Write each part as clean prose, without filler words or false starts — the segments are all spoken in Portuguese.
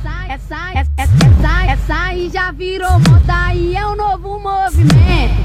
Essa aí já virou moda e é um novo movimento.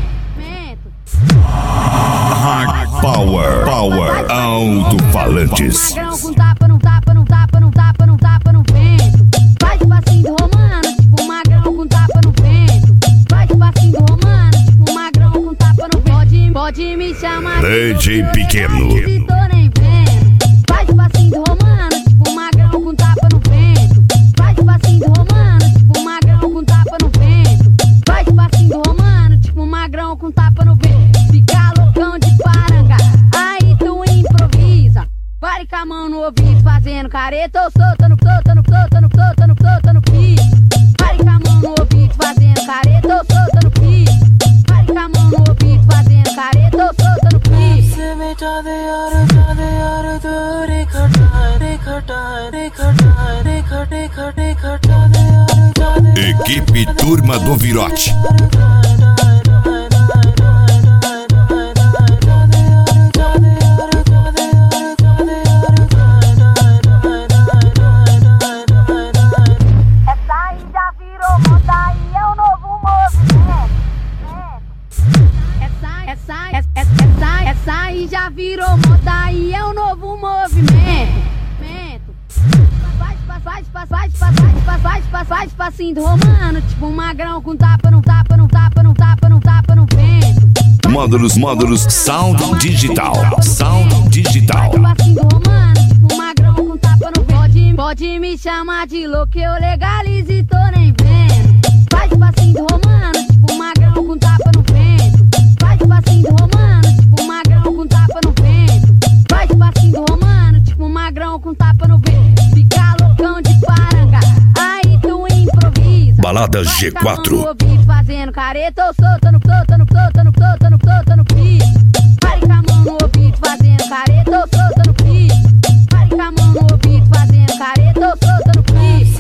Power Alto-Falantes. Magrão com tapa, não tapa, não tapa, não tapa, não tapa no vento. Faz o passinho do romano, tipo magrão com tapa no vento. Faz o passinho do romano, tipo magrão com tapa no vento. Pode me chamar DJ Pequeno. Faz o passinho do romano, tipo magrão com tapa no vento. Faz o passinho do romano, tipo magrão com tapa no vento. Faz o passinho do romano, tipo magrão com tapa no vento. Fica loucão de paranga, aí tu improvisa. Pare com a mão no ouvido, fazendo careta ou soltando piso. Pare com a mão no ouvido, fazendo careta ou soltando piso. Pare com a mão no ouvido, fazendo careta ou soltando piso. Equipe Turma do Virote. Essa aí já virou moda e é um novo movimento. Faz passinho do romano, tipo magrão com tapa, não tapa, não tapa, não tapa, não tapa no vento. Módulos Sound Digital. Sound Digital. Faz passinho do romano, tipo magrão com tapa no vento. Pode me chamar de louco, eu legalizo e tô nem vendo. Faz passinho do romano, tipo magrão com tapa no vento. Faz passinho do romano, tipo magrão com tapa no vento. Faz passinho do romano, tipo magrão com tapa no vento. Fica loucão de paranga, aí tu improvisa. Balada G4. Fazendo careta ou soltando piso. Pare com a mão no ouvido, fazendo careta ou soltando piso. Pare com a mão no ouvido, fazendo careta ou soltando piso.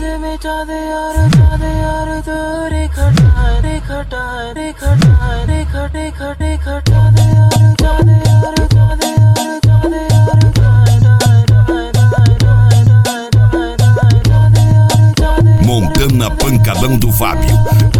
Montando a pancadão do Fábio.